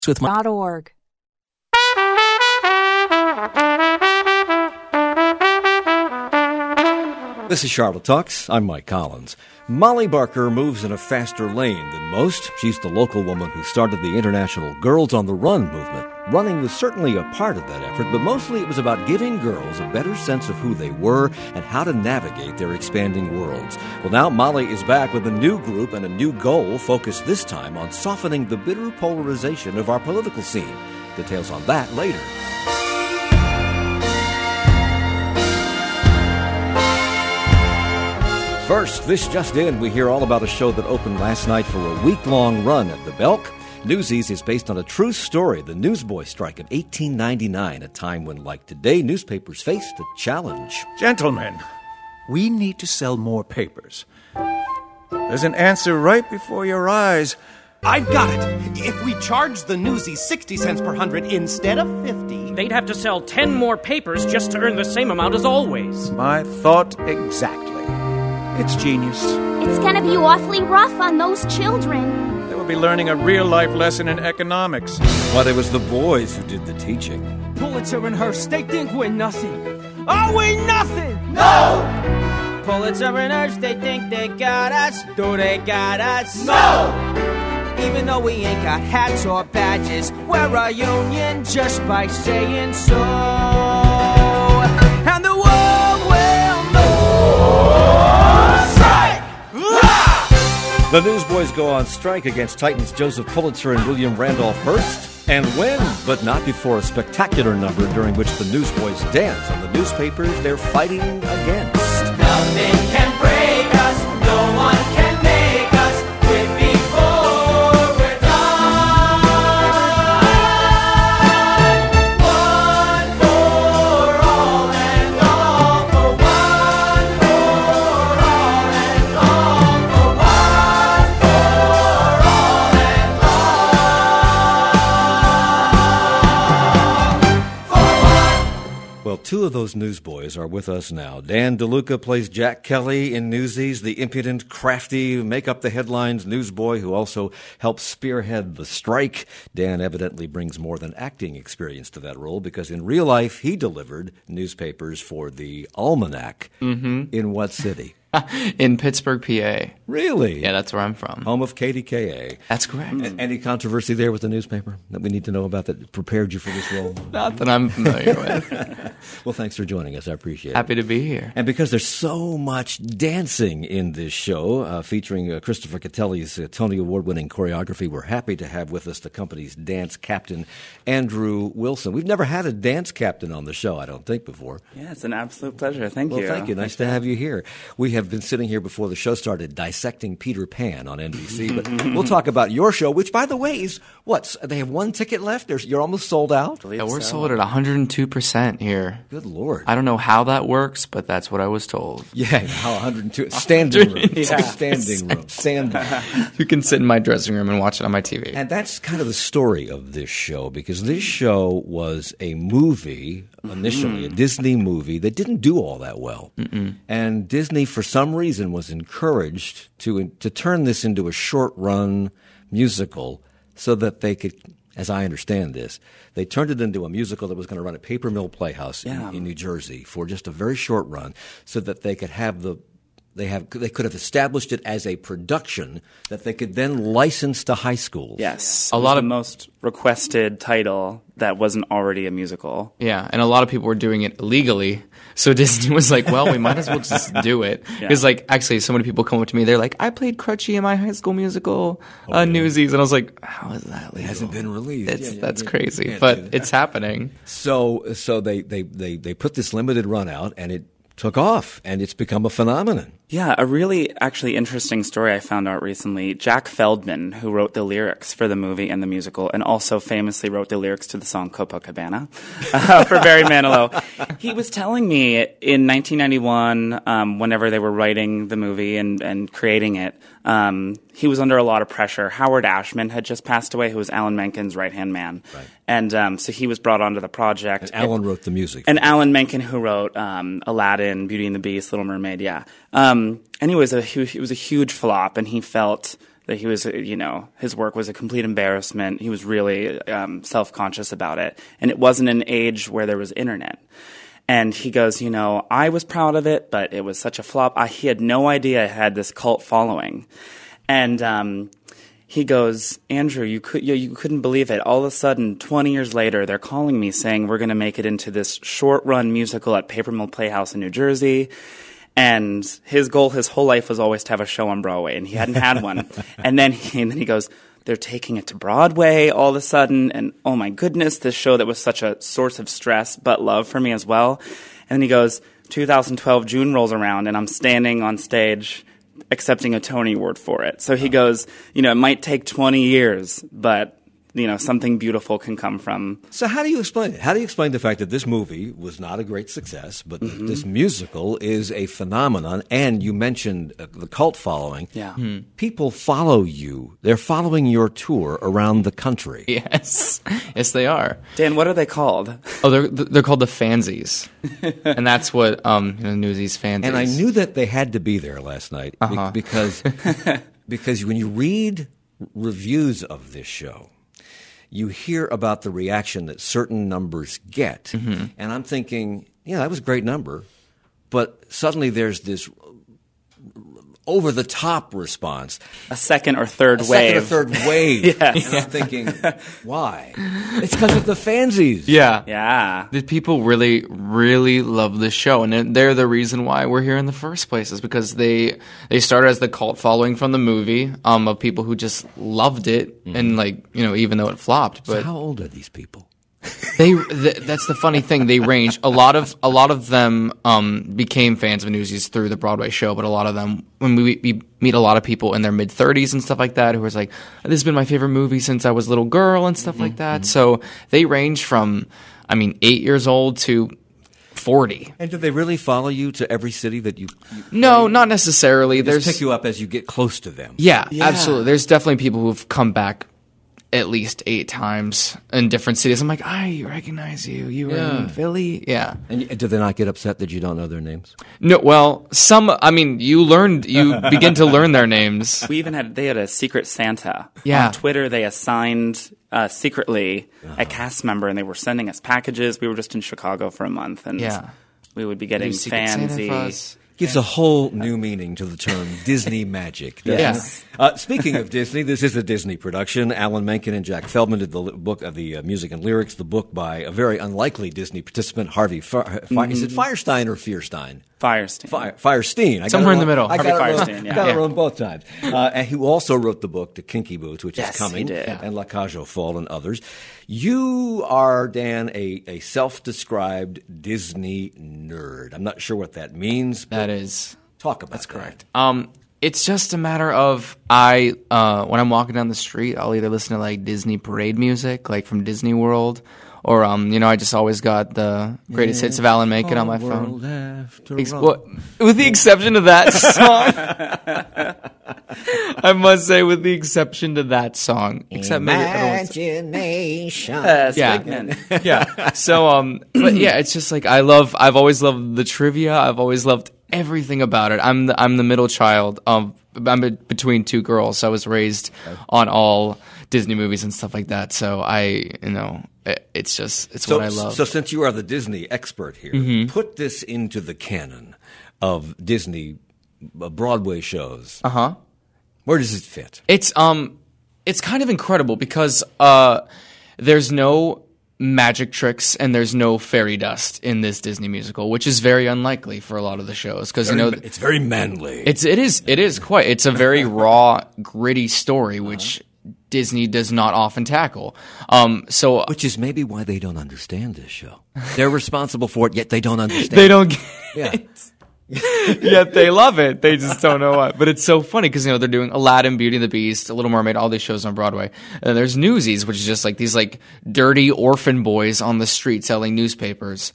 with my .org. This is Charlotte Talks. I'm Mike Collins. Molly Barker moves in a faster lane than most. She's the local woman who started the international Girls on the Run movement. Running was certainly a part of that effort, but mostly it was about giving girls a better sense of who they were and how to navigate their expanding worlds. Well, now Molly is back with a new group and a new goal focused this time on softening the bitter polarization of our political scene. Details on that later. First, this just in, we hear all about a show that opened last night for a week-long run at the Belk. Newsies is based on a true story, the newsboy strike of 1899, a time when, like today, newspapers faced a challenge. Gentlemen, we need to sell more papers. There's an answer right before your eyes. I've got it. If we charge the newsies 60 cents per 100 instead of 50... They'd have to sell 10 more papers just to earn the same amount as always. My thought exactly. It's genius. It's gonna be awfully rough on those children. They will be learning a real-life lesson in economics. But it was the boys who did the teaching. Pulitzer and Hearst, they think we're nothing. Are we nothing? No! Pulitzer and Hearst, they think they got us. Do they got us? No! Even though we ain't got hats or badges, we're a union just by saying so. And the world will know. The Newsboys go on strike against Titans Joseph Pulitzer and William Randolph Hearst and win, but not before a spectacular number during which the Newsboys dance on the newspapers they're fighting against. Nothing can break us, no one can make us quit before we're done. One for all and all for one for all and all for one for all and all for one. Well, two of those newsboys are with us now. Dan DeLuca plays Jack Kelly in Newsies, the impudent, crafty, make-up-the-headlines newsboy who also helps spearhead the strike. Dan evidently brings more than acting experience to that role because in real life he delivered newspapers for the Almanac. In what city? In Pittsburgh, PA. Really? Yeah, that's where I'm from. Home of KDKA. That's correct. Any controversy there with the newspaper that we need to know about that prepared you for this role? Not that I'm familiar with. Well, thanks for joining us. I appreciate it. Happy to be here. And because there's so much dancing in this show, featuring Christopher Catelli's Tony Award-winning choreography, we're happy to have with us the company's dance captain, Andrew Wilson. We've never had a dance captain on the show, I don't think, before. Yeah, it's an absolute pleasure. Thank you. Well, thank you. Nice to have you here. We have been sitting here before the show started dissecting Peter Pan on NBC, but we'll talk about your show, which, by the way, is what? They have one ticket left? You're almost sold out? Yeah, we're sold at 102% here. Good Lord. I don't know how that works, but that's what I was told. Yeah, how 102? Standing room. Yeah. Standing room. Standing. You can sit in my dressing room and watch it on my TV. And that's kind of the story of this show, because this show was a movie, initially, a Disney movie that didn't do all that well. And Disney, for some reason, was encouraged to turn this into a short-run musical so that they could, as I understand this, they turned it into a musical that was going to run at Paper Mill Playhouse in New Jersey for just a very short run so that they could have they could have established it as a production that they could then license to high schools. Yes. A lot of the most requested title that wasn't already a musical. Yeah, and a lot of people were doing it illegally. So Disney was like, well, we might as well just do it. Because, actually, so many people come up to me. They're like, I played Crutchy in my high school musical, Newsies. And I was like, how is that legal? It hasn't been released. That's crazy. But it's happening. So they put this limited run out, and it took off, and it's become a phenomenon. Yeah, a really actually interesting story I found out recently. Jack Feldman, who wrote the lyrics for the movie and the musical, and also famously wrote the lyrics to the song Copacabana for Barry Manilow, he was telling me in 1991, whenever they were writing the movie and creating it, he was under a lot of pressure. Howard Ashman had just passed away, who was Alan Menken's right-hand man. Right. And so he was brought onto the project. And Alan wrote the music. And Alan Menken, who wrote Aladdin, Beauty and the Beast, Little Mermaid, yeah. And it was a huge flop, and he felt that he was, his work was a complete embarrassment. He was really self-conscious about it. And it wasn't an age where there was internet. And he goes, I was proud of it, but it was such a flop. He had no idea it had this cult following. And he goes, Andrew, you couldn't believe it. All of a sudden, 20 years later, they're calling me saying we're going to make it into this short-run musical at Paper Mill Playhouse in New Jersey. And his goal his whole life was always to have a show on Broadway, and he hadn't had one. And then he goes, they're taking it to Broadway all of a sudden, and oh my goodness, this show that was such a source of stress but love for me as well. And then he goes, 2012 June rolls around, and I'm standing on stage accepting a Tony Award for it. So he goes, it might take 20 years, but something beautiful can come from. So how do you explain it? How do you explain the fact that this movie was not a great success, but this musical is a phenomenon? And you mentioned the cult following. Yeah. People follow you. They're following your tour around the country. Yes. Yes, they are. Dan, what are they called? Oh, they're called the Fansies. And that's what Newsies Fansies. And I knew that they had to be there last night because when you read reviews of this show, you hear about the reaction that certain numbers get. And I'm thinking, that was a great number. But suddenly there's this over-the-top response. A second or third wave. Second or third wave. Yes. And I'm thinking, why? It's because of the Fansies. Yeah. Yeah. The people really, really love this show, and they're the reason why we're here in the first place, is because they started as the cult following from the movie of people who just loved it, and even though it flopped. But So how old are these people? That's the funny thing. They range. A lot of them became fans of Newsies through the Broadway show, but a lot of them, when we meet a lot of people in their mid-30s and stuff like that, who was like, this has been my favorite movie since I was a little girl and stuff like that. So they range from, 8 years old to 40. And do they really follow you to every city that you No, not necessarily. They just pick you up as you get close to them? Yeah, absolutely. There's definitely people who've come back at least 8 times in different cities. I'm like, I recognize you. You were in Philly. Yeah. And do they not get upset that you don't know their names? No, well, you begin to learn their names. They had a secret Santa. Yeah. On Twitter, they assigned secretly a cast member, and they were sending us packages. We were just in Chicago for a month, and we would be getting fancy. Gives a whole new meaning to the term Disney magic. Yes. Speaking of Disney, this is a Disney production. Alan Menken and Jack Feldman did the book of the music and lyrics, the book by a very unlikely Disney participant, Harvey is it Firestein or Fierstein? Firestein. Firestein. Somewhere in the middle. I got Firestein, it wrong both times. And he also wrote the book, The Kinky Boots, which is coming, he did. and La Cage aux Folles and others. You are, Dan, a self-described Disney nerd. I'm not sure what that means. That is. Talk about That's that. correct. It's just a matter of when I'm walking down the street, I'll either listen to Disney parade music, from Disney World, or I just always got the greatest hits of Alan Menken on my phone. With the exception of that song, I must say, with the exception to that song, except Imagination. Yeah. So, but yeah, it's just I've always loved the trivia. I've always loved everything about it. I'm the middle child. I'm between 2 girls, so I was raised on all Disney movies and stuff like that. So it's what I love. So since you are the Disney expert here, put this into the canon of Disney Broadway shows. Where does it fit? It's kind of incredible because there's no magic tricks and there's no fairy dust in this Disney musical, which is very unlikely for a lot of the shows because it's very manly. It is quite. It's a very raw, gritty story, which Disney does not often tackle. Which is maybe why they don't understand this show. They're responsible for it, yet they don't understand. They don't get it. Yet they love it. They just don't know why. But it's so funny because they're doing Aladdin, Beauty and the Beast, Little Mermaid, all these shows on Broadway. And then there's Newsies, which is just these dirty orphan boys on the street selling newspapers.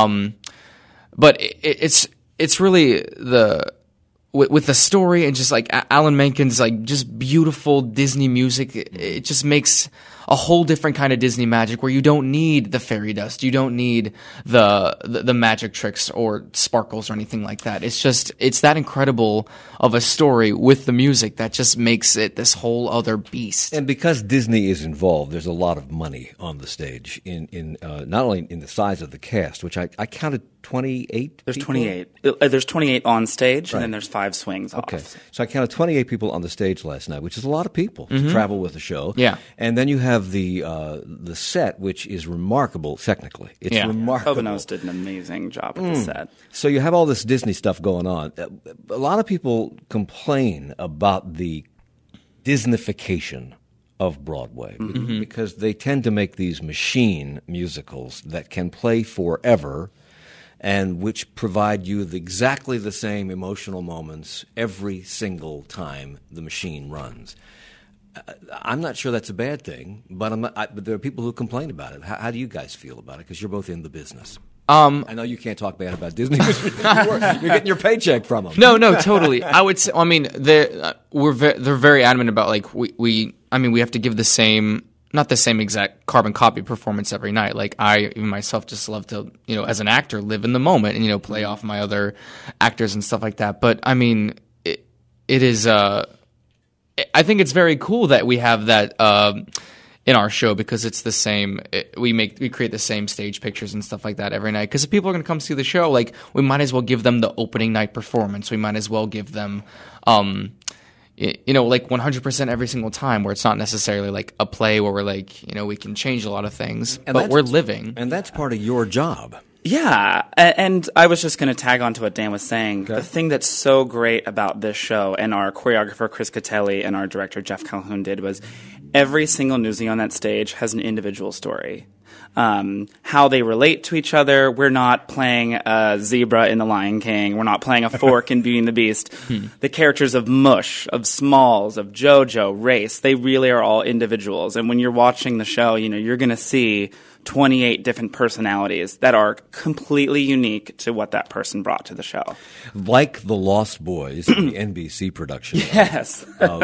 But it's really with the story and just Alan Menken's just beautiful Disney music. It just makes a whole different kind of Disney magic where you don't need the fairy dust, you don't need the magic tricks or sparkles or anything like that. It's that incredible of a story with the music that just makes it this whole other beast. And because Disney is involved, there's a lot of money on the stage in not only in the size of the cast, which I counted 28 There's people? 28. There's 28 on stage, Right. and then there's 5 swings Okay. off. So I counted 28 people on the stage last night, which is a lot of people to travel with the show. Yeah. And then you have the set, which is remarkable technically. It's Yeah. remarkable. Poconos did an amazing job with the set. So you have all this Disney stuff going on. A lot of people complain about the Disneyfication of Broadway because they tend to make these machine musicals that can play forever and which provide you exactly the same emotional moments every single time the machine runs. I'm not sure that's a bad thing, but but there are people who complain about it. How do you guys feel about it? Because you're both in the business. I know you can't talk bad about Disney because you're getting your paycheck from them. No, totally. I would say. I mean, they're very adamant about like we have to give the same, not the same exact carbon copy performance every night. Like I even myself just love to, as an actor, live in the moment and play off my other actors and stuff like that. But I mean, it is. I think it's very cool that we have that. In our show, because it's the same, we create the same stage pictures and stuff like that every night. Because if people are going to come see the show, like we might as well give them the opening night performance. We might as well give them, like 100% every single time, where it's not necessarily like a play where we're like, we can change a lot of things, but we're living. And that's part of your job. Yeah, and I was just going to tag on to what Dan was saying. Okay. The thing that's so great about this show, and our choreographer Chris Catelli and our director Jeff Calhoun did, was every single newsie on that stage has an individual story. How they relate to each other. We're not playing a zebra in The Lion King. We're not playing a fork in Beauty and the Beast. The characters of Mush, of Smalls, of Jojo, Race, they really are all individuals. And when you're watching the show, you're going to see 28 different personalities that are completely unique to what that person brought to the show. Like the Lost Boys, the NBC production yes.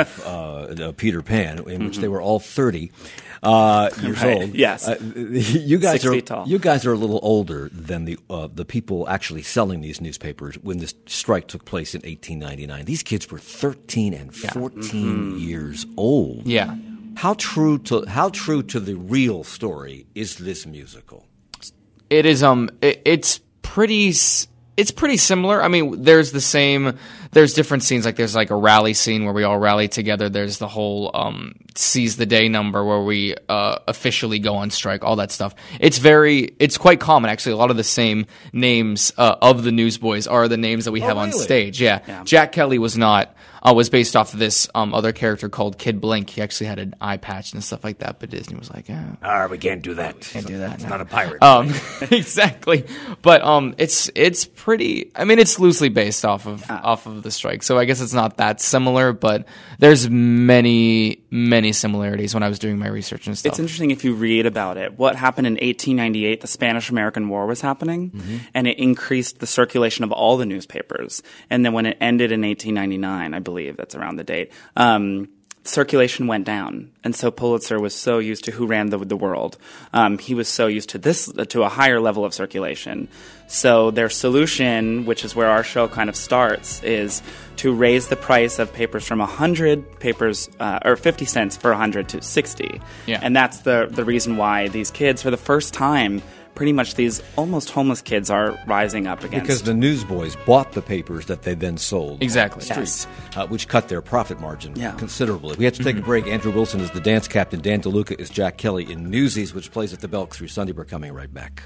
of Peter Pan, in which they were all 30 years old. Yes. You guys 6 feet tall. You guys are a little older than the people actually selling these newspapers when this strike took place in 1899. These kids were 13 and 14 years old. Yeah. How true to the real story is this musical? It is. It's pretty similar. I mean, there's different scenes. Like there's like a rally scene where we all rally together. There's the whole seize the day number where we officially go on strike. All that stuff. It's quite common actually. A lot of the same names of the Newsboys are the names that we have on stage. Yeah. Jack Kelly was based off of this other character called Kid Blink. He actually had an eye patch and stuff like that, but Disney was like, we can't do that. Can't do that. It's not a pirate. Exactly. But it's pretty. I mean, it's loosely based off of the strike, so I guess it's not that similar. But there's many similarities when I was doing my research and stuff. It's interesting if you read about it. What happened in 1898? The Spanish-American War was happening, and it increased the circulation of all the newspapers. And then when it ended in 1899, I believe that's around the date, circulation went down. And so Pulitzer was so used to Who Ran the World. He was so used to a higher level of circulation. So their solution, which is where our show kind of starts, is to raise the price of papers from 100 papers, or 50 cents for 100 to 60. Yeah. And that's the reason why these kids, for the first time, pretty much these almost homeless kids are rising up against. Because the Newsboys bought the papers that they then sold Exactly. on the streets, which cut their profit margin considerably. We have to take a break. Andrew Wilson is the dance captain. Dan DeLuca is Jack Kelly in Newsies, which plays at the Belk through Sunday. We're coming right back.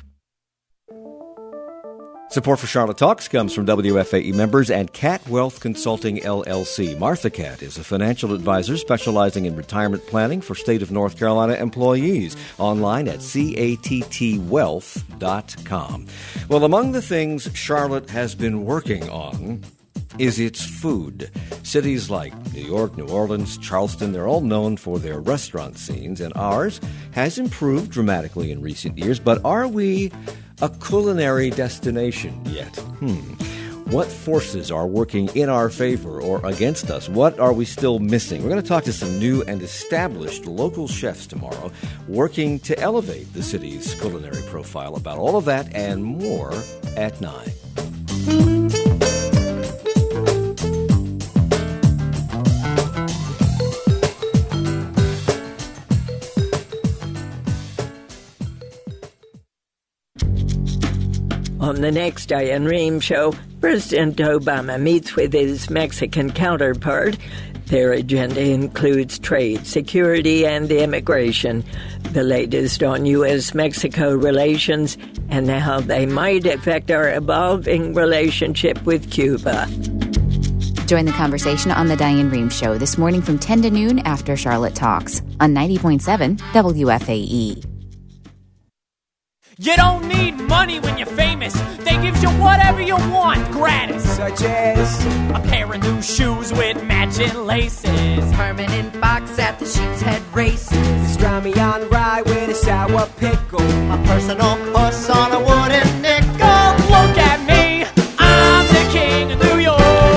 Support for Charlotte Talks comes from WFAE members and Cat Wealth Consulting, LLC. Martha Cat is a financial advisor specializing in retirement planning for state of North Carolina employees. Online at cattwealth.com. Well, among the things Charlotte has been working on is its food. Cities like New York, New Orleans, Charleston, they're all known for their restaurant scenes, and ours has improved dramatically in recent years. But are we a culinary destination yet? What forces are working in our favor or against us? What are we still missing? We're going to talk to some new and established local chefs tomorrow working to elevate the city's culinary profile. About all of that and more at 9. On the next Diane Rehm Show, President Obama meets with his Mexican counterpart. Their agenda includes trade, security, and immigration. The latest on U.S.-Mexico relations and how they might affect our evolving relationship with Cuba. Join the conversation on The Diane Rehm Show this morning from 10 to noon after Charlotte Talks on 90.7 WFAE. You don't need money when you're famous. They give you whatever you want gratis. Such as a pair of new shoes with matching laces. Permanent box at the Sheep's Head races. pastrami on rye with a sour pickle. A personal puss on a wooden nickel. Look at me, I'm the king of New York.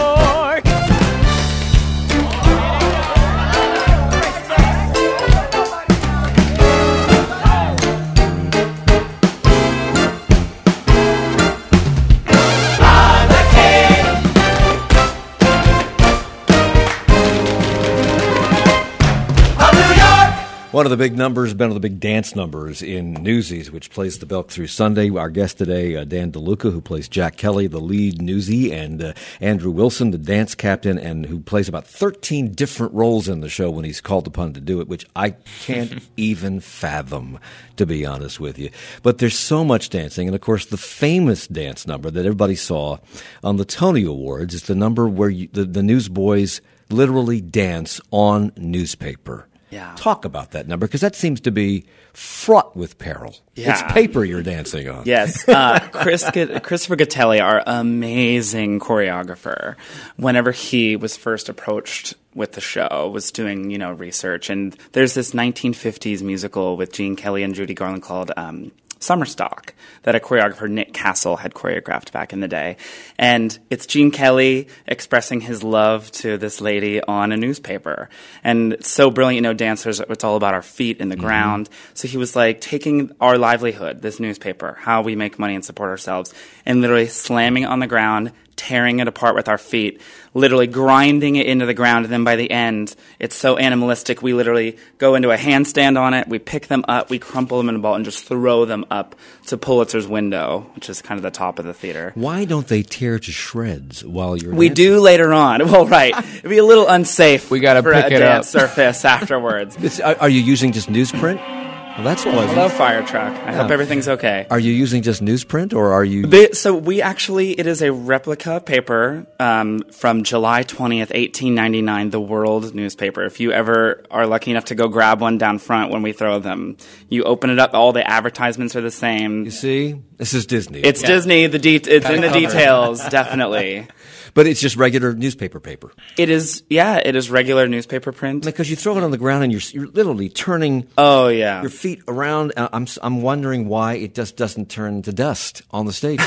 One of the big numbers, one of the big dance numbers in Newsies, which plays the Belk through Sunday. Our guest today, Dan DeLuca, who plays Jack Kelly, the lead newsie, and Andrew Wilson, the dance captain, and who plays about 13 different roles in the show when he's called upon to do it, which I can't even fathom, to be honest with you. But there's so much dancing, and of course the famous dance number that everybody saw on the Tony Awards is the number where the newsboys literally dance on newspaper. Yeah. Talk about that number, because that seems to be fraught with peril. Yeah. It's paper you're dancing on. Yes. Christopher Gattelli, our amazing choreographer, whenever he was first approached with the show, was doing, research. And there's this 1950s musical with Gene Kelly and Judy Garland called Summer Stock that a choreographer, Nick Castle, had choreographed back in the day. And it's Gene Kelly expressing his love to this lady on a newspaper. And it's so brilliant, dancers, it's all about our feet in the ground. So he was like taking our livelihood, this newspaper, how we make money and support ourselves, and literally slamming it on the ground, tearing it apart with our feet, literally grinding it into the ground, and then by the end, it's so animalistic, we literally go into a handstand on it, we pick them up, we crumple them in a ball, and just throw them up to Pulitzer's window, which is kind of the top of the theater. Why don't they tear to shreds while you're We dancing? do later on. Well, right. It'd be a little unsafe We gotta for pick a it dance up. surface afterwards. Are you using just newsprint? Well, that's pleasant. Hello, fire truck. I hope everything's okay. Are you using just newsprint, or are you... So it is a replica paper from July 20th, 1899, the World newspaper. If you ever are lucky enough to go grab one down front when we throw them, you open it up, all the advertisements are the same. You see? This is Disney. It's Disney. It's in the details, definitely. But it's just regular newspaper paper. It is regular newspaper print. Because you throw it on the ground and you're literally turning your feet around. I'm wondering why it just doesn't turn to dust on the stage.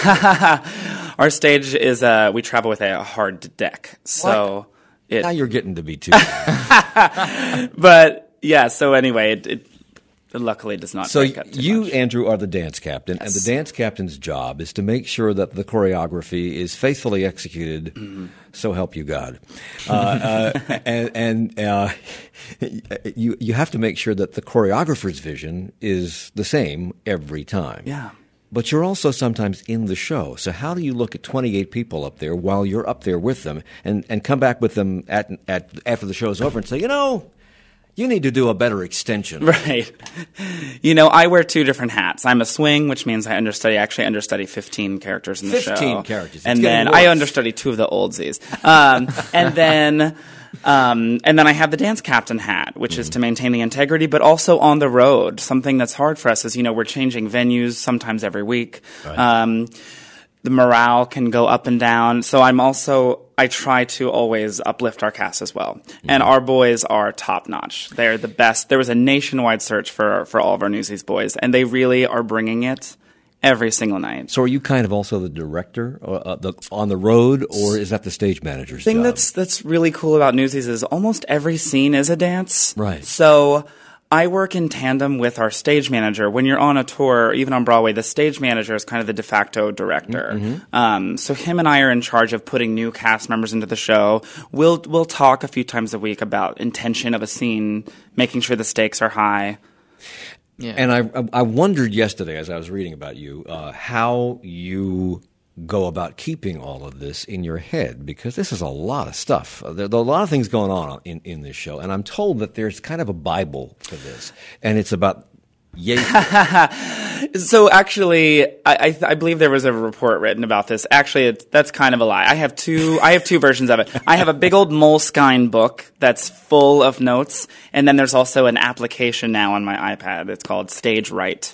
Our stage is we travel with a hard deck, so now you're getting to be too. But yeah, so anyway, it luckily does not. So break up too much. Andrew, are the dance captain, Yes. and the dance captain's job is to make sure that the choreography is faithfully executed. Mm-hmm. So help you God, and you have to make sure that the choreographer's vision is the same every time. Yeah. But you're also sometimes in the show. So how do you look at 28 people up there while you're up there with them, and come back with them at after the show's over and say, you need to do a better extension. Right. I wear two different hats. I'm a swing, which means I understudy 15 characters in the show. 15 characters. And then I understudy two of the oldsies. And then I have the dance captain hat, which is to maintain the integrity, but also on the road. Something that's hard for us is, we're changing venues sometimes every week. Right. The morale can go up and down. So I try to always uplift our cast as well. Mm-hmm. And our boys are top notch. They're the best. There was a nationwide search for all of our Newsies boys, and they really are bringing it every single night. So are you kind of also the director on the road, or is that the stage manager's The thing job? that's really cool about Newsies is almost every scene is a dance. Right. So I work in tandem with our stage manager. When you're on a tour, even on Broadway, the stage manager is kind of the de facto director. So him and I are in charge of putting new cast members into the show. We'll talk a few times a week about intention of a scene, making sure the stakes are high. Yeah. And I wondered yesterday as I was reading about you how you go about keeping all of this in your head, because this is a lot of stuff. There are a lot of things going on in this show, and I'm told that there's kind of a Bible for this, and it's about So actually, I believe there was a report written about this. Actually, that's kind of a lie. I have two versions of it. I have a big old Moleskine book that's full of notes, and then there's also an application now on my iPad. It's called Stage Right.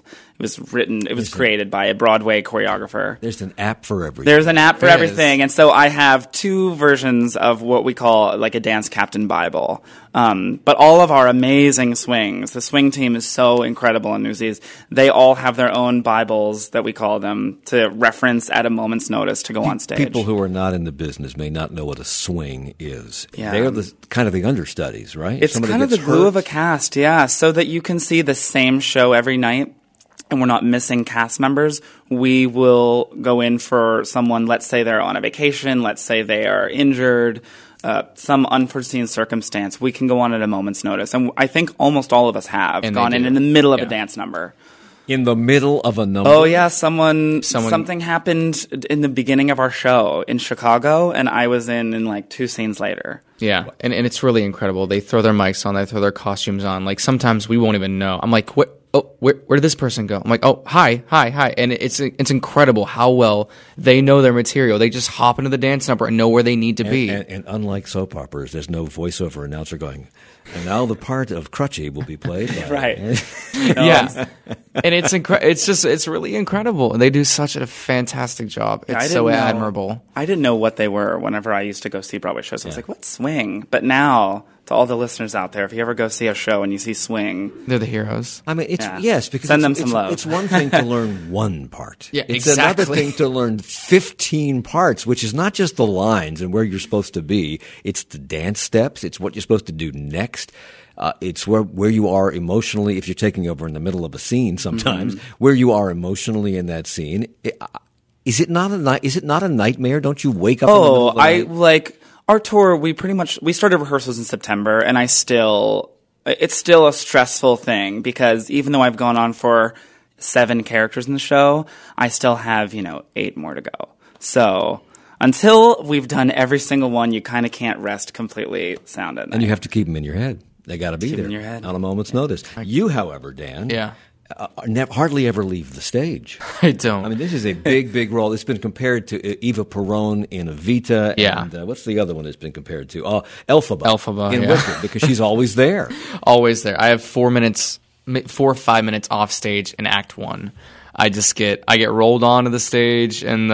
It was created by a Broadway choreographer. There's an app for everything. There's an app for everything. And so I have two versions of what we call like a Dance Captain Bible. But all of our amazing swings, the swing team is so incredible in Newsies. They all have their own Bibles, that we call them, to reference at a moment's notice to go on stage. People who are not in the business may not know what a swing is. Yeah. They're kind of the understudies, right? It's kind of the glue of a cast, yeah, so that you can see the same show every night. And we're not missing cast members. We will go in for someone, let's say they're on a vacation, let's say they are injured, some unforeseen circumstance. We can go on at a moment's notice. And I think almost all of us have gone in the middle of a dance number. In the middle of a number? Oh, yeah. Something happened in the beginning of our show in Chicago, and I was in like 2 scenes later. Yeah, and it's really incredible. They throw their mics on, they throw their costumes on. Like, sometimes we won't even know. I'm like, what? Oh, where did this person go? I'm like, oh, hi. And it's incredible how well they know their material. They just hop into the dance number and know where they need to be. And unlike soap operas, there's no voiceover announcer going, and now the part of Crutchy will be played by... Right. Yeah. And it's really incredible. And they do such a fantastic job. It's so admirable. I didn't know what they were whenever I used to go see Broadway shows. I was like, what's swing? But now, to all the listeners out there, if you ever go see a show and you see swing... They're the heroes. I mean, yes, because send them some love. It's one thing to learn one part. Yeah, it's exactly. another thing to learn 15 parts, which is not just the lines and where you're supposed to be. It's the dance steps. It's what you're supposed to do next. It's where you are emotionally, if you're taking over in the middle of a scene sometimes, where you are emotionally in that scene. Is it not a nightmare? Don't you wake up in the middle of the night? Our tour, we started rehearsals in September, and it's still a stressful thing, because even though I've gone on for 7 characters in the show, I still have, 8 more to go. So until we've done every single one, you kind of can't rest completely sound at night. And you have to keep them in your head. They got to be there in your head. On a moment's notice. You, however, Dan, hardly ever leave the stage. I don't. I mean, this is a big, big role. It's been compared to Eva Peron in Evita. Yeah. And what's the other one it's been compared to? Elphaba. Elphaba, in Wicked, because she's always there. Always there. I have 4 or 5 minutes off stage in Act 1. I get rolled onto the stage during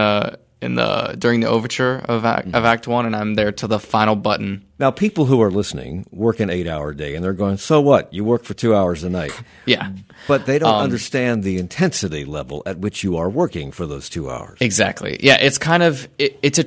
the overture of Act 1, and I'm there till the final button. Now, people who are listening work an 8-hour day, and they're going, so what? You work for 2 hours a night. Yeah. But they don't understand the intensity level at which you are working for those 2 hours. Exactly. Yeah, it's kind of it's a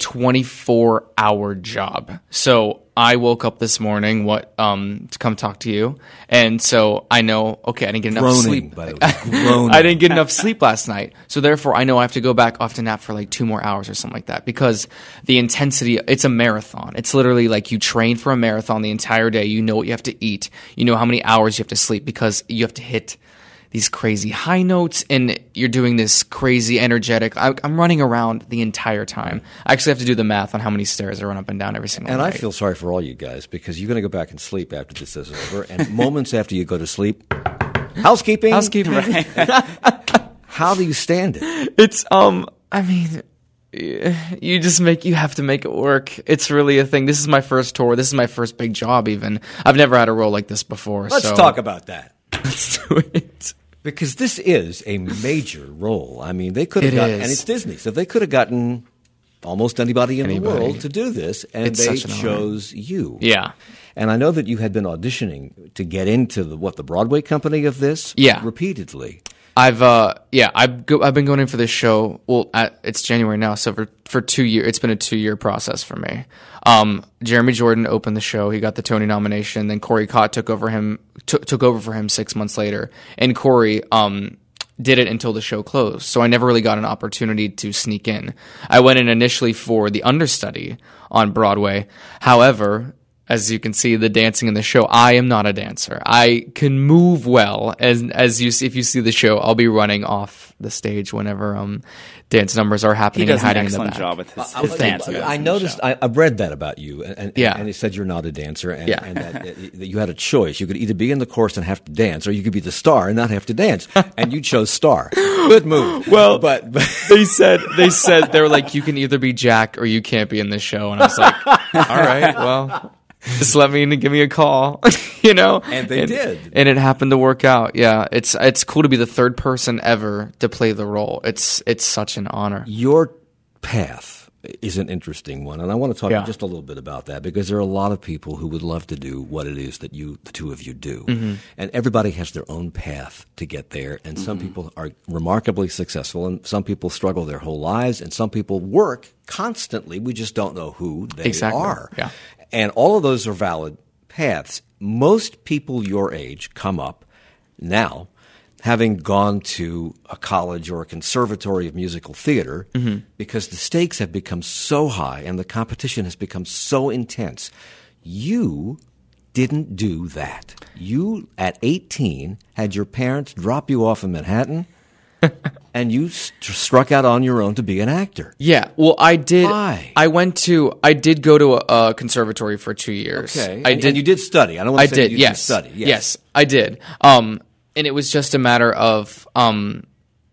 24-hour job. So I woke up this morning to come talk to you, and so I know, okay, I didn't get enough sleep. By the way. I didn't get enough sleep last night, so therefore I know I have to go back off to nap for like 2 more hours or something like that, because the intensity, it's a marathon. It's literally like you train for a marathon the entire day. You know what you have to eat. You know how many hours you have to sleep, because you have to hit these crazy high notes, and you're doing this crazy energetic. I'm running around the entire time. I actually have to do the math on how many stairs I run up and down every single night. And I feel sorry for all you guys, because you're going to go back and sleep after this is over, and moments after you go to sleep, housekeeping. Right. How do you stand it? It's you have to make it work. It's really a thing. This is my first tour. This is my first big job even. I've never had a role like this before. Let's talk about that. Let's do it. Because this is a major role. I mean, they could have gotten, and it's Disney, so they could have gotten almost anybody in the world to do this, and they chose you. Yeah. And I know that you had been auditioning to get into the Broadway company of this? Yeah. Repeatedly. I've been going in for this show. Well, it's January now, so for 2 years, it's been a 2-year process for me. Jeremy Jordan opened the show. He got the Tony nomination. Then Corey Cott took over for him 6 months later, and Corey did it until the show closed. So I never really got an opportunity to sneak in. I went in initially for the understudy on Broadway. However, as you can see, the dancing in the show, I am not a dancer. I can move well, as you see, if you see the show, I'll be running off the stage whenever dance numbers are happening. He does and hiding an excellent in the back. job with his dance. I noticed. I've read that about you, and it said you're not a dancer, and that you had a choice. You could either be in the chorus and have to dance, or you could be the star and not have to dance. And you chose star. Good move. Well, but they said they were like, you can either be Jack or you can't be in this show, and I was like, all right, well. Just let me in and give me a call, you know? And they did. And it happened to work out. Yeah. It's cool to be the third person ever to play the role. It's such an honor. Your path is an interesting one, and I want to talk just a little bit about that, because there are a lot of people who would love to do what it is that the two of you do. Mm-hmm. And everybody has their own path to get there, and some people are remarkably successful, and some people struggle their whole lives, and some people work constantly. We just don't know who they are. Yeah. And all of those are valid paths. Most people your age come up now having gone to a college or a conservatory of musical theater because the stakes have become so high and the competition has become so intense. You didn't do that. You, at 18, had your parents drop you off in Manhattan and you struck out on your own to be an actor. Yeah, well, I did. Why? I did go to a conservatory for 2 years. Okay, and you did study. I don't want to say you didn't study. Yes, I did. And it was just a matter of, I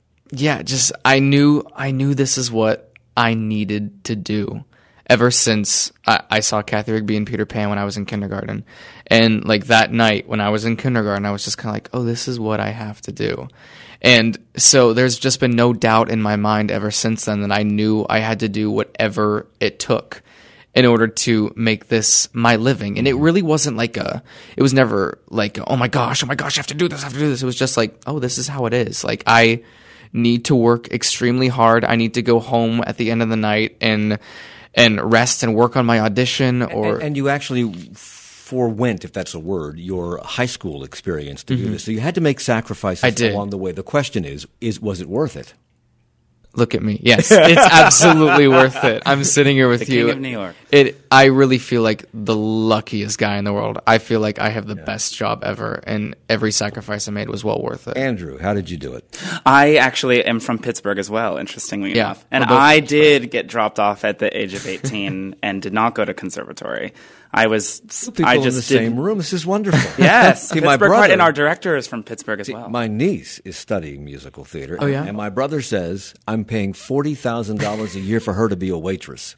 knew this is what I needed to do. Ever since I saw Kathy Rigby and Peter Pan when I was in kindergarten, and like that night when I was in kindergarten, I was just kind of like, oh, this is what I have to do. And so there's just been no doubt in my mind ever since then that I knew I had to do whatever it took in order to make this my living. And it really wasn't it was never like, oh my gosh, I have to do this. It was just like, oh, this is how it is. Like, I need to work extremely hard. I need to go home at the end of the night and rest and work on my audition. And you actually forwent, if that's a word, your high school experience to do this. So you had to make sacrifices along the way. The question is was it worth it? Look at me. Yes, it's absolutely worth it. I'm sitting here with you. The King of New York. I really feel like the luckiest guy in the world. I feel like I have the best job ever, and every sacrifice I made was well worth it. Andrew, how did you do it? I actually am from Pittsburgh as well, interestingly enough. And I did get dropped off at the age of 18 and did not go to conservatory. People in the same room. This is wonderful. Yes, See, Pittsburgh, my brother, and our director is from Pittsburgh as well. My niece is studying musical theater. Oh, yeah? And my brother says I'm paying $40,000 a year for her to be a waitress.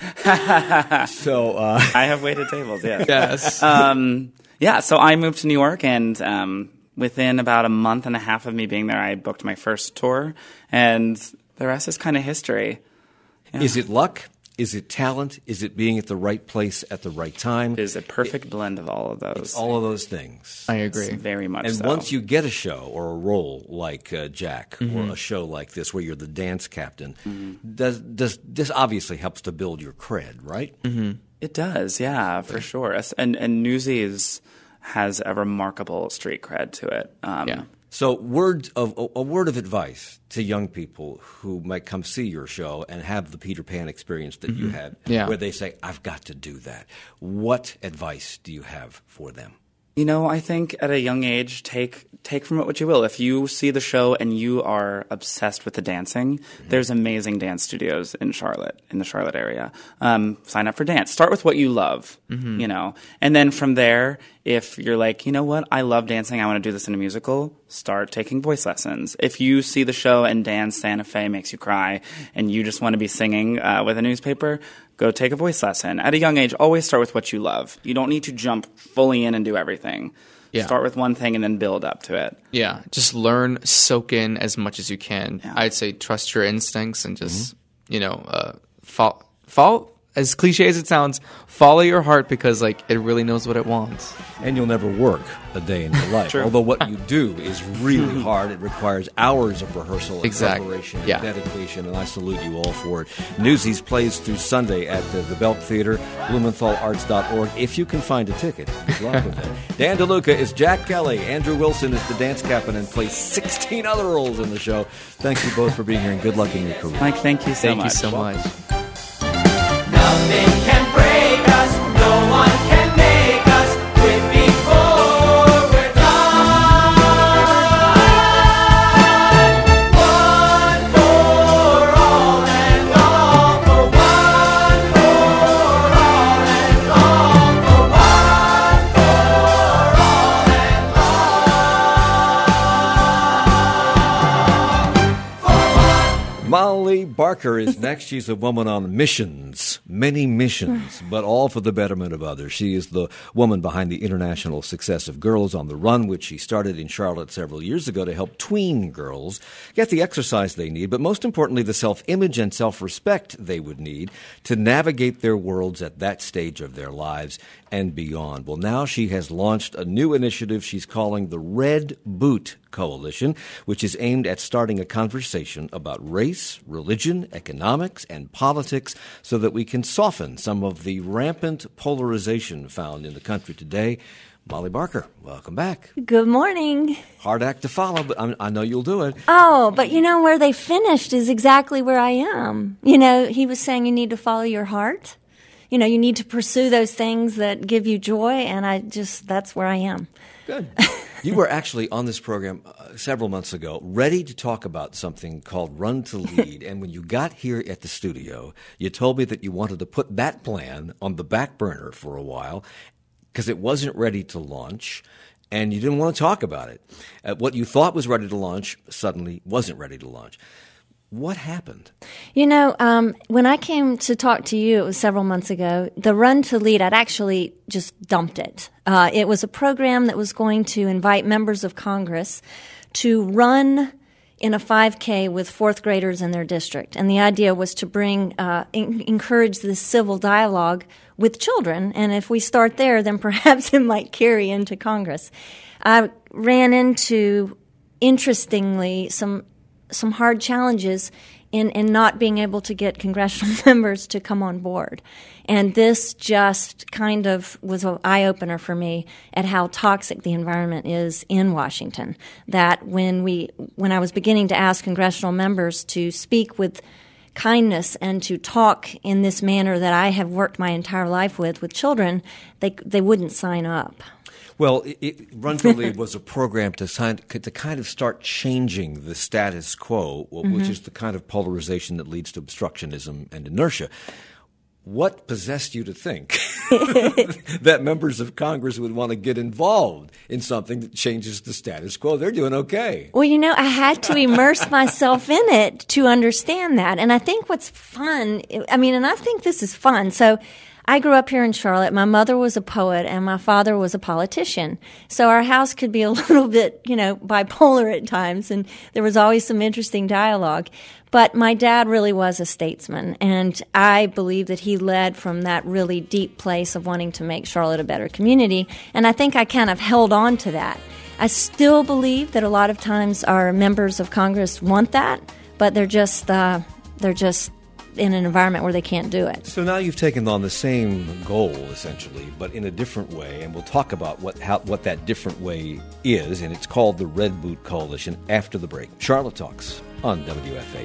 So I have waited tables. Yes. Yes. So I moved to New York, and within about a month and a half of me being there, I booked my first tour, and the rest is kind of history. Yeah. Is it luck? Is it talent? Is it being at the right place at the right time? It is a perfect blend of all of those. It's all of those things. I agree. It's very much and so. Once you get a show or a role like Jack, or a show like this where you're the dance captain, does this obviously helps to build your cred, right? Mm-hmm. It does, yeah, for sure. And Newsies has a remarkable street cred to it. So a word of advice to young people who might come see your show and have the Peter Pan experience that you had, where they say, I've got to do that. What advice do you have for them? You know, I think at a young age, take from it what you will. If you see the show and you are obsessed with the dancing, there's amazing dance studios in the Charlotte area. Sign up for dance. Start with what you love, you know. And then from there, if you're like, you know what, I love dancing, I want to do this in a musical, start taking voice lessons. If you see the show and Dance Santa Fe makes you cry and you just want to be singing with a newspaper, go take a voice lesson. At a young age, always start with what you love. You don't need to jump fully in and do everything. Yeah. Start with one thing and then build up to it. Yeah, just learn, soak in as much as you can. Yeah. I'd say trust your instincts and just, as cliche as it sounds, follow your heart because like it really knows what it wants. And you'll never work a day in your life. True. Although what you do is really hard. It requires hours of rehearsal and preparation and dedication, and I salute you all for it. Newsies plays through Sunday at the Belk Theater, BlumenthalArts.org, if you can find a ticket. Good luck with that. Dan DeLuca is Jack Kelly. Andrew Wilson is the dance captain and plays 16 other roles in the show. Thank you both for being here, and good luck in your career. Mike, thank you so much. Thank you so much. Nothing can break us, no one can make us quit before we're done. One for all and all for one for all and all for one for all and all. Molly Barker is next. She's a woman on missions, many missions, but all for the betterment of others. She is the woman behind the international success of Girls on the Run, which she started in Charlotte several years ago to help tween girls get the exercise they need, but most importantly, the self-image and self-respect they would need to navigate their worlds at that stage of their lives and beyond. Well, now she has launched a new initiative she's calling the Red Boot Coalition, which is aimed at starting a conversation about race, religion, economics, and politics so that we can soften some of the rampant polarization found in the country today. Molly Barker, welcome back. Good morning. Hard act to follow, but I know you'll do it. Oh, but you know, where they finished is exactly where I am. You know, he was saying you need to follow your heart. You know, you need to pursue those things that give you joy, and that's where I am. Good. You were actually on this program several months ago, ready to talk about something called Run to Lead. And when you got here at the studio, you told me that you wanted to put that plan on the back burner for a while because it wasn't ready to launch, and you didn't want to talk about it. What you thought was ready to launch suddenly wasn't ready to launch. What happened? You know, when I came to talk to you, it was several months ago, the Run to Lead, I'd actually just dumped it. It was a program that was going to invite members of Congress to run in a 5K with fourth graders in their district. And the idea was to encourage this civil dialogue with children. And if we start there, then perhaps it might carry into Congress. I ran into, interestingly, some hard challenges in not being able to get congressional members to come on board. And this just kind of was an eye-opener for me at how toxic the environment is in Washington. That when I was beginning to ask congressional members to speak with kindness and to talk in this manner that I have worked my entire life with children, they wouldn't sign up. Well, Run to Lead was a program to kind of start changing the status quo, which is the kind of polarization that leads to obstructionism and inertia. What possessed you to think that members of Congress would want to get involved in something that changes the status quo? They're doing okay. Well, you know, I had to immerse myself in it to understand that. And I think what's fun, and I think this is fun. So I grew up here in Charlotte. My mother was a poet and my father was a politician. So our house could be a little bit, bipolar at times, and there was always some interesting dialogue. But my dad really was a statesman, and I believe that he led from that really deep place of wanting to make Charlotte a better community, and I think I kind of held on to that. I still believe that a lot of times our members of Congress want that, but they're just in an environment where they can't do it. So now you've taken on the same goal, essentially, but in a different way, and we'll talk about what that different way is, and it's called the Red Boot Coalition after the break. Charlotte Talks on WFAE.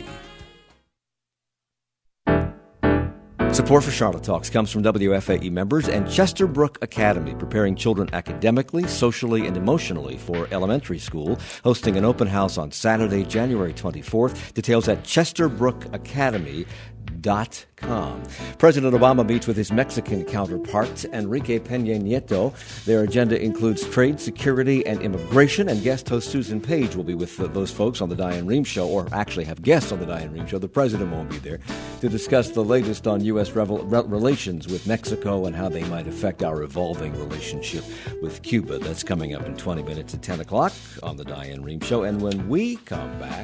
Support for Charlotte Talks comes from WFAE members and Chesterbrook Academy, preparing children academically, socially, and emotionally for elementary school, hosting an open house on Saturday, January 24th. Details at chesterbrookacademy.com. President Obama meets with his Mexican counterpart, Enrique Peña Nieto. Their agenda includes trade, security, and immigration, and guest host Susan Page will be with those folks on the Diane Rehm Show, or actually have guests on the Diane Rehm Show. The president won't be there, to discuss the latest on U.S. relations with Mexico and how they might affect our evolving relationship with Cuba. That's coming up in 20 minutes at 10 o'clock on the Diane Rehm Show. And when we come back,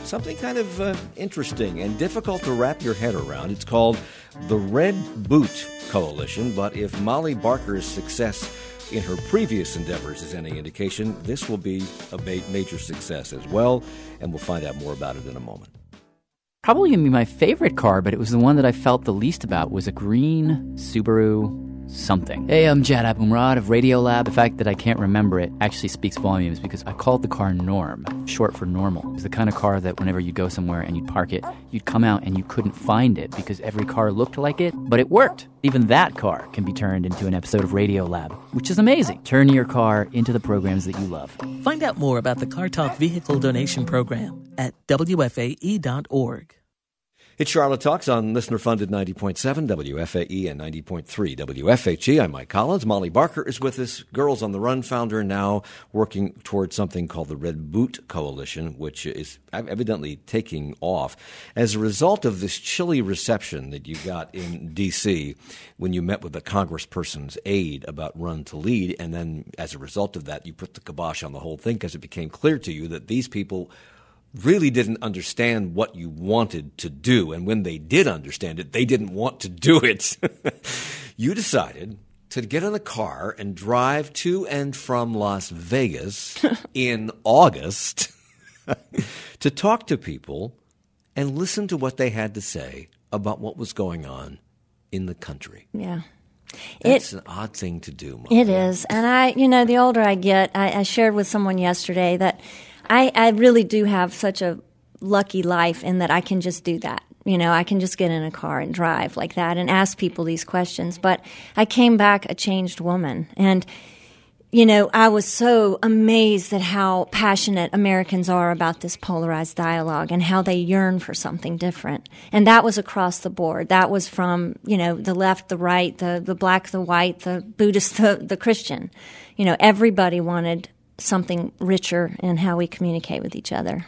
something kind of interesting and difficult to wrap your head around. It's called the Red Boot Coalition, but if Molly Barker's success in her previous endeavors is any indication, this will be a major success as well, and we'll find out more about it in a moment. Probably going to be my favorite car, but it was the one that I felt the least about, was a green Subaru something. Hey, I'm Jad Abumrad of Radiolab. The fact that I can't remember it actually speaks volumes because I called the car Norm, short for normal. It was the kind of car that whenever you go somewhere and you'd park it, you'd come out and you couldn't find it because every car looked like it, but it worked. Even that car can be turned into an episode of Radiolab, which is amazing. Turn your car into the programs that you love. Find out more about the Car Talk Vehicle Donation Program at WFAE.org. It's Charlotte Talks on listener-funded 90.7 WFAE and 90.3 WFHE. I'm Mike Collins. Molly Barker is with us, Girls on the Run founder, now working towards something called the Red Boot Coalition, which is evidently taking off. As a result of this chilly reception that you got in D.C. when you met with the congressperson's aide about Run to Lead, and then as a result of that, you put the kibosh on the whole thing because it became clear to you that these people really didn't understand what you wanted to do. And when they did understand it, they didn't want to do it. You decided to get in a car and drive to and from Las Vegas in August to talk to people and listen to what they had to say about what was going on in the country. Yeah. That's an odd thing to do, Mom. It is. And the older I get, I shared with someone yesterday that I really do have such a lucky life in that I can just do that. I can just get in a car and drive like that and ask people these questions. But I came back a changed woman. And, I was so amazed at how passionate Americans are about this polarized dialogue and how they yearn for something different. And that was across the board. That was from, the left, the right, the black, the white, the Buddhist, the Christian. Everybody wanted something richer in how we communicate with each other.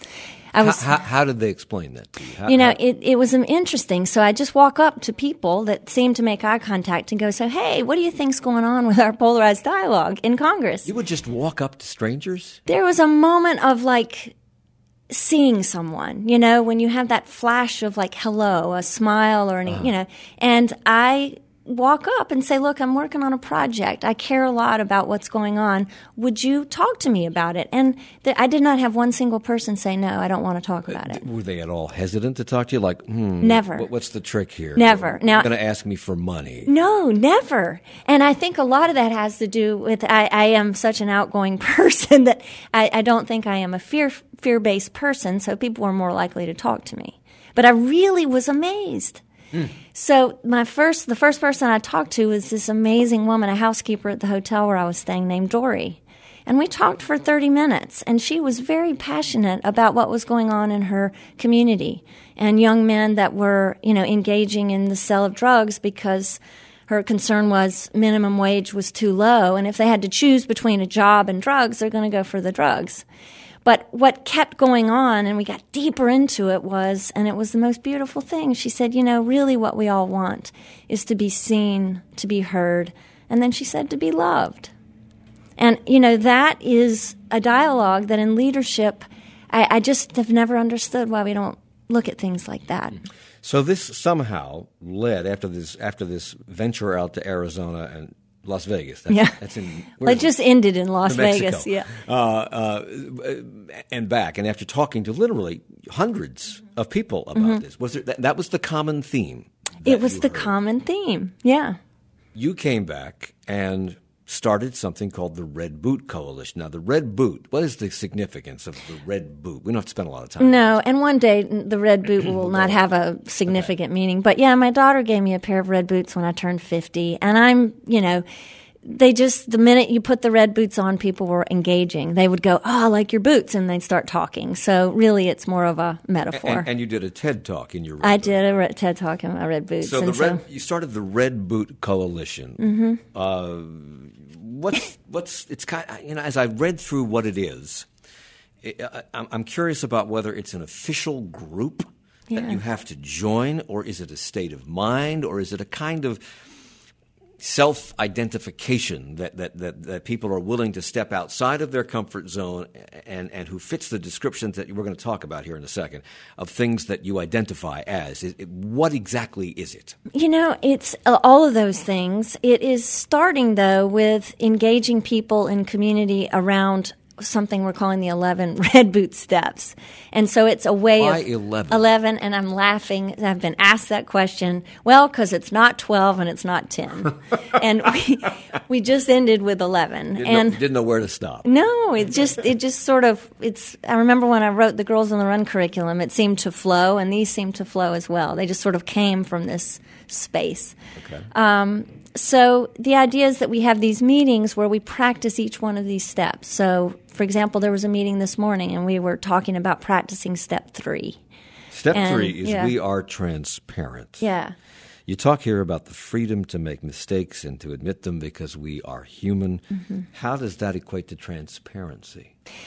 How did they explain that to you? It was interesting. So I just walk up to people that seem to make eye contact and go, so, hey, what do you think's going on with our polarized dialogue in Congress? You would just walk up to strangers? There was a moment of, seeing someone, when you have that flash of, hello, a smile or and I walk up and say, look, I'm working on a project. I care a lot about what's going on. Would you talk to me about it? And I did not have one single person say, no, I don't want to talk about it. Were they at all hesitant to talk to you? Never. What's the trick here? Never. Now, you're going to ask me for money. No, never. And I think a lot of that has to do with I am such an outgoing person that I don't think I am a fear-based person, so people were more likely to talk to me. But I really was amazed. So the first person I talked to was this amazing woman, a housekeeper at the hotel where I was staying, named Dory. And we talked for 30 minutes, and she was very passionate about what was going on in her community and young men that were, engaging in the sale of drugs because her concern was minimum wage was too low, and if they had to choose between a job and drugs, they're going to go for the drugs. But what kept going on, and we got deeper into it, and it was the most beautiful thing. She said, really what we all want is to be seen, to be heard, and then she said to be loved. And, that is a dialogue that in leadership, I just have never understood why we don't look at things like that. So this somehow led, after this venture out to Arizona and Las Vegas. That's in. It just ended in Las Vegas. Yeah. And back, and after talking to literally hundreds of people about this, was there that was the common theme? It was the common theme. Yeah. You came back and started something called the Red Boot Coalition. Now, the Red Boot, what is the significance of the Red Boot? We don't have to spend a lot of time. No, and one day the Red Boot will not have a significant meaning. But yeah, my daughter gave me a pair of red boots when I turned 50. And I'm, the minute you put the red boots on, people were engaging. They would go, oh, I like your boots, and they'd start talking. So really it's more of a metaphor. And you did a TED Talk in your red I boot. did a TED Talk in my red boots. So you started the Red Boot Coalition. It's kind of, as I read through what it is, I'm curious about whether it's an official group that you have to join, or is it a state of mind, or is it a kind of self-identification that people are willing to step outside of their comfort zone and who fits the descriptions that we're going to talk about here in a second of things that you identify as. What exactly is it? It's all of those things. It is starting, though, with engaging people in community around something we're calling the 11 Red Boot Steps. And so it's a way Why of 11? 11, and I'm laughing. I've been asked that question. Well, because it's not 12 and it's not 10. And we just ended with 11. Didn't know where to stop. No, it just sort of, I remember when I wrote the Girls on the Run curriculum, it seemed to flow, and these seem to flow as well. They just sort of came from this space. Okay. So the idea is that we have these meetings where we practice each one of these steps. So, for example, there was a meeting this morning, and we were talking about practicing step 3. Step 3 is we are transparent. Yeah. You talk here about the freedom to make mistakes and to admit them because we are human. Mm-hmm. How does that equate to transparency?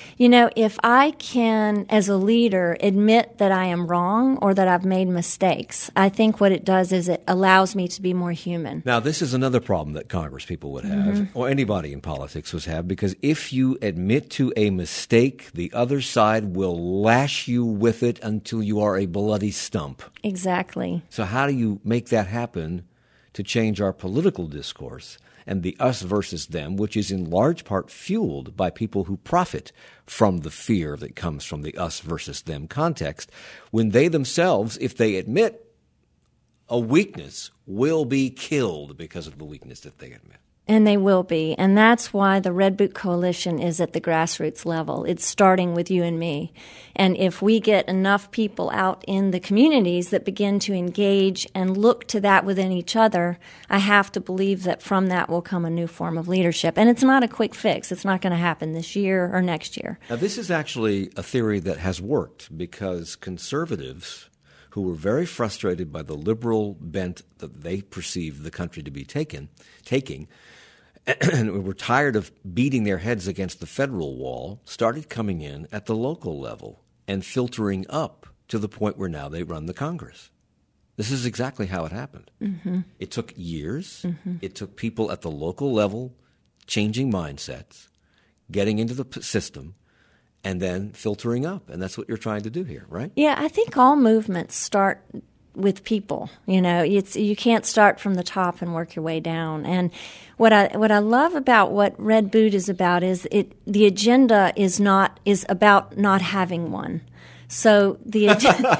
If I can, as a leader, admit that I am wrong or that I've made mistakes, I think what it does is it allows me to be more human. Now, this is another problem that Congress people would have, or anybody in politics would have, because if you admit to a mistake, the other side will lash you with it until you are a bloody stump. Exactly. So how do you make that happen to change our political discourse and the us versus them, which is in large part fueled by people who profit from the fear that comes from the us versus them context, when they themselves, if they admit a weakness, will be killed because of the weakness that they admit? And they will be. And that's why the Red Boot Coalition is at the grassroots level. It's starting with you and me. And if we get enough people out in the communities that begin to engage and look to that within each other, I have to believe that from that will come a new form of leadership. And it's not a quick fix. It's not going to happen this year or next year. Now, this is actually a theory that has worked because conservatives who were very frustrated by the liberal bent that they perceived the country to be taking, and were tired of beating their heads against the federal wall, started coming in at the local level and filtering up to the point where now they run the Congress. This is exactly how it happened. Mm-hmm. It took years. Mm-hmm. It took people at the local level changing mindsets, getting into the system, and then filtering up. And that's what you're trying to do here, right? Yeah, I think all movements start with people. You can't start from the top and work your way down. And what I love about what Red Boot is about is the agenda is about not having one. So the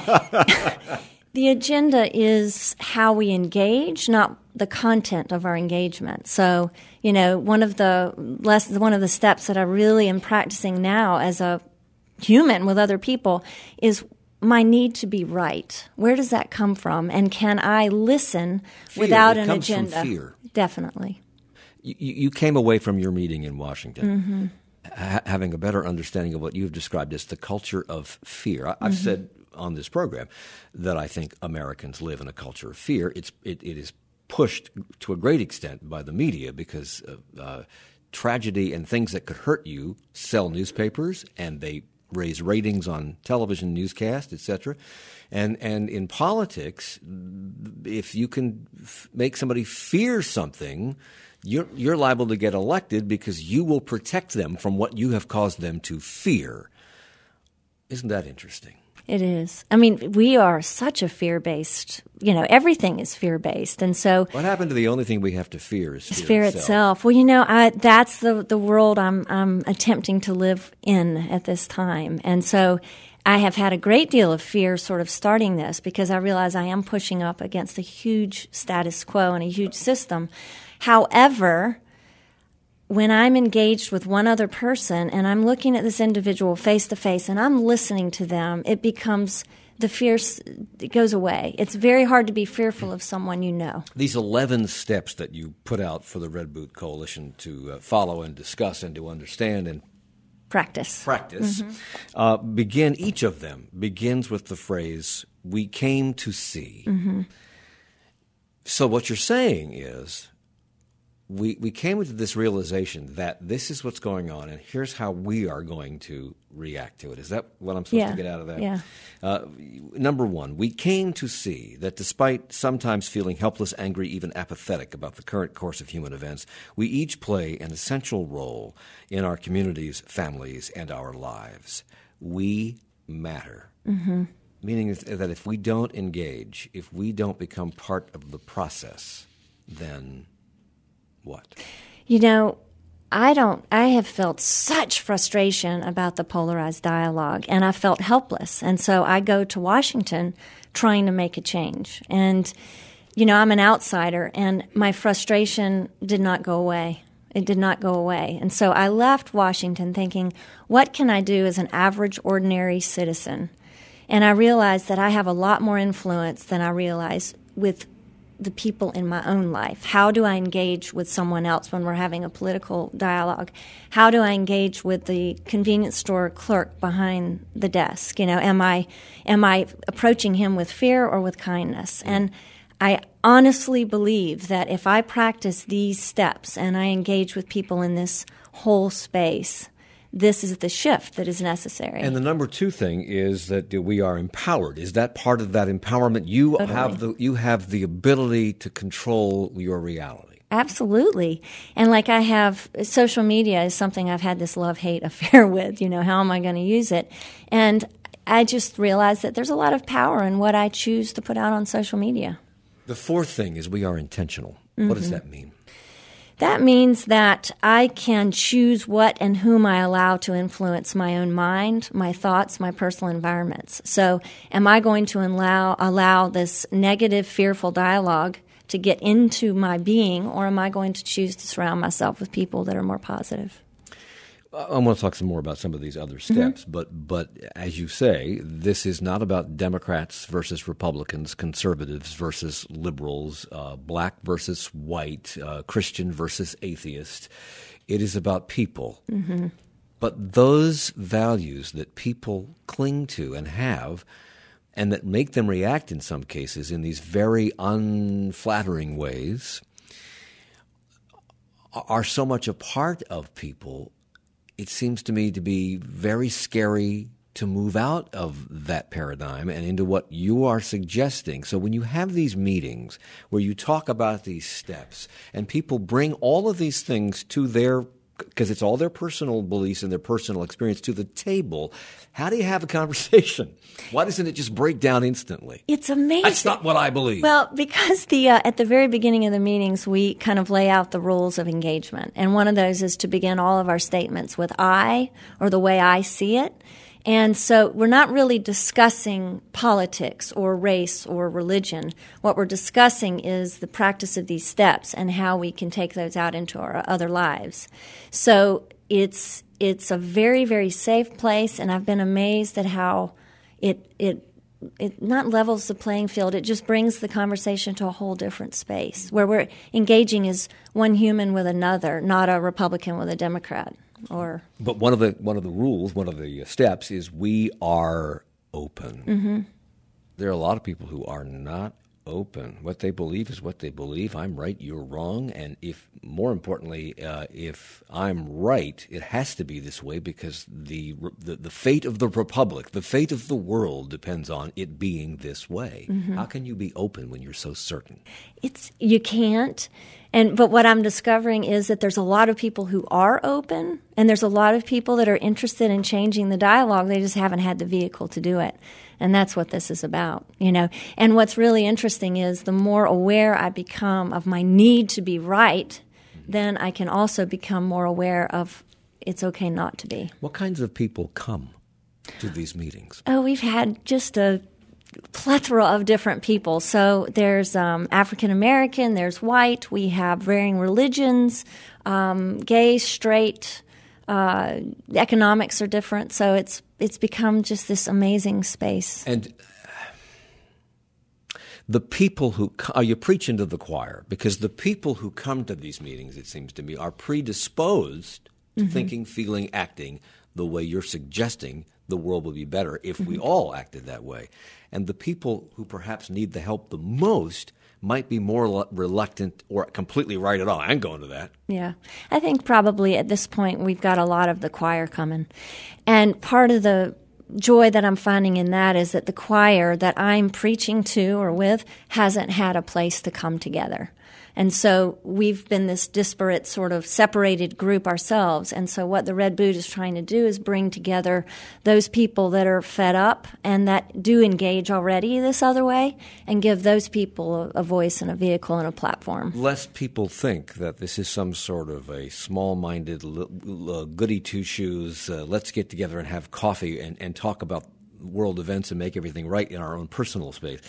agenda is how we engage, not the content of our engagement. So, one of the steps that I really am practicing now as a human with other people is my need to be right. Where does that come from? And can I listen without an agenda? From fear. Definitely. You came away from your meeting in Washington Mm-hmm. having a better understanding of what you've described as the culture of fear. I've Mm-hmm. said on this program that I think Americans live in a culture of fear. It is pushed to a great extent by the media because tragedy and things that could hurt you sell newspapers, and they raise ratings on television newscasts, etc. And in politics, if you can make somebody fear something, you're liable to get elected because you will protect them from what you have caused them to fear. Isn't that interesting? It is. I mean, we are such a fear-based, everything is fear-based. And so what happened to the only thing we have to fear is fear itself. Well, that's the world I'm attempting to live in at this time. And so I have had a great deal of fear sort of starting this because I realize I am pushing up against a huge status quo and a huge system. However, when I'm engaged with one other person and I'm looking at this individual face to face and I'm listening to them, it becomes the fear it goes away. It's very hard to be fearful of someone you know. These 11 steps that you put out for the Red Boot Coalition to follow and discuss and to understand and practice. Mm-hmm. Each of them begins with the phrase, "We came to see." Mm-hmm. So what you're saying is, we came into this realization that this is what's going on, and here's how we are going to react to it. Is that what I'm supposed to get out of that? Yeah. Number one, we came to see that despite sometimes feeling helpless, angry, even apathetic about the current course of human events, we each play an essential role in our communities, families, and our lives. We matter. Mm-hmm. Meaning that if we don't engage, if we don't become part of the process, then what? You know, I have felt such frustration about the polarized dialogue, and I felt helpless. And so I go to Washington trying to make a change. And, you know, I'm an outsider, and my frustration did not go away. It did not go away. And so I left Washington thinking, what can I do as an average, ordinary citizen? And I realized that I have a lot more influence than I realize with the people in my own life. How do I engage with someone else when we're having a political dialogue? How do I engage with the convenience store clerk behind the desk? You know, am I approaching him with fear or with kindness? And I honestly believe that if I practice these steps and I engage with people in this whole space, this is the shift that is necessary. And the number two thing is that we are empowered. Is that part of that empowerment? You have the ability to control your reality. Absolutely. And like I have, social media is something I've had this love-hate affair with. You know, how am I going to use it? And I just realized that there's a lot of power in what I choose to put out on social media. The fourth thing is we are intentional. Mm-hmm. What does that mean? That means that I can choose what and whom I allow to influence my own mind, my thoughts, my personal environments. So am I going to allow this negative, fearful dialogue to get into my being, or am I going to choose to surround myself with people that are more positive? I want to talk some more about some of these other steps, but as you say, this is not about Democrats versus Republicans, conservatives versus liberals, black versus white, Christian versus atheist. It is about people. Mm-hmm. But those values that people cling to and have, and that make them react in some cases in these very unflattering ways, are so much a part of people. It seems to me to be very scary to move out of that paradigm and into what you are suggesting. So when you have these meetings where you talk about these steps and people bring all of these things to their, because it's all their personal beliefs and their personal experience, to the table, how do you have a conversation? Why doesn't it just break down instantly? It's amazing. That's not what I believe. Well, because at the very beginning of the meetings, we kind of lay out the rules of engagement. And one of those is to begin all of our statements with I, or the way I see it. And so we're not really discussing politics or race or religion. What we're discussing is the practice of these steps and how we can take those out into our other lives. So it's a very, very safe place, and I've been amazed at how it not levels the playing field. It just brings the conversation to a whole different space where we're engaging as one human with another, not a Republican with a Democrat. But one of the rules, one of the steps is we are open. Mm-hmm. There are a lot of people who are not open. What they believe is what they believe. I'm right, you're wrong. And more importantly, if I'm right, it has to be this way because the fate of the republic, the fate of the world depends on it being this way. Mm-hmm. How can you be open when you're so certain? You can't. But what I'm discovering is that there's a lot of people who are open, and there's a lot of people that are interested in changing the dialogue. They just haven't had the vehicle to do it. And that's what this is about, you know. And what's really interesting is the more aware I become of my need to be right, then I can also become more aware of it's okay not to be. What kinds of people come to these meetings? Oh, we've had just a plethora of different people. So there's African American, there's white, we have varying religions, gay, straight, the economics are different. So it's become just this amazing space. And the people who you preach into the choir, because the people who come to these meetings, it seems to me, are predisposed to thinking, feeling, acting the way you're suggesting the world would be better if we all acted that way. And the people who perhaps need the help the most might be more reluctant or completely right at all. I ain't going to that. Yeah. I think probably at this point we've got a lot of the choir coming. And part of the joy that I'm finding in that is that the choir that I'm preaching to or with hasn't had a place to come together. And so we've been this disparate sort of separated group ourselves. And so what the Red Boot is trying to do is bring together those people that are fed up and that do engage already this other way and give those people a voice and a vehicle and a platform. Lest people think that this is some sort of a small-minded, goody two-shoes, let's get together and have coffee and talk about world events and make everything right in our own personal space.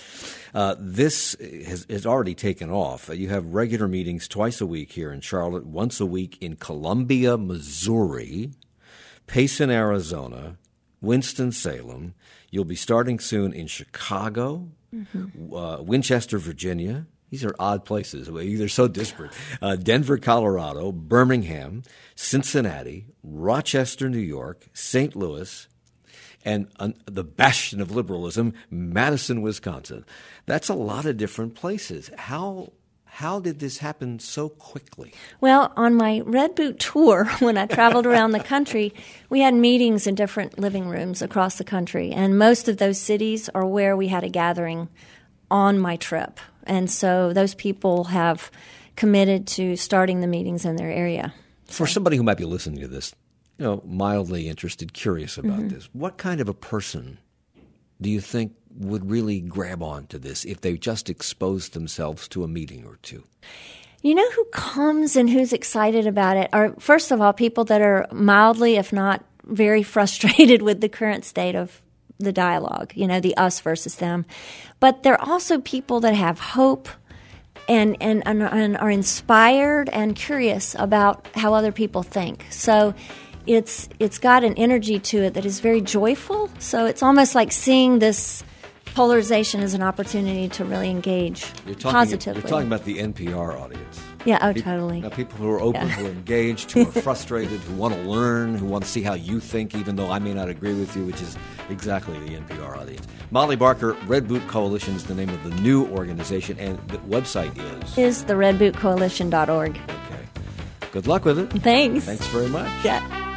This has already taken off. You have regular meetings twice a week here in Charlotte, once a week in Columbia, Missouri, Payson, Arizona, Winston-Salem. You'll be starting soon in Chicago, Winchester, Virginia. These are odd places. They're so disparate. Denver, Colorado, Birmingham, Cincinnati, Rochester, New York, St. Louis, and the bastion of liberalism, Madison, Wisconsin. That's a lot of different places. How did this happen so quickly? Well, on my Red Boot tour, when I traveled around the country, we had meetings in different living rooms across the country. And most of those cities are where we had a gathering on my trip. And so those people have committed to starting the meetings in their area. For somebody who might be listening to this, mildly interested, curious about this, what kind of a person do you think would really grab on to this if they just exposed themselves to a meeting or two? You know who comes and who's excited about it are, first of all, people that are mildly, if not very frustrated with the current state of the dialogue, the us versus them. But they're also people that have hope and are inspired and curious about how other people think. So it's got an energy to it that is very joyful. So it's almost like seeing this polarization as an opportunity to really engage positively. You're talking about the NPR audience. Yeah, totally. People who are open, who are engaged, who are frustrated, who want to learn, who want to see how you think, even though I may not agree with you, which is exactly the NPR audience. Molly Barker, Red Boot Coalition is the name of the new organization, and the website is theredbootcoalition.org. Okay. Good luck with it. Thanks. Thanks very much. Yeah.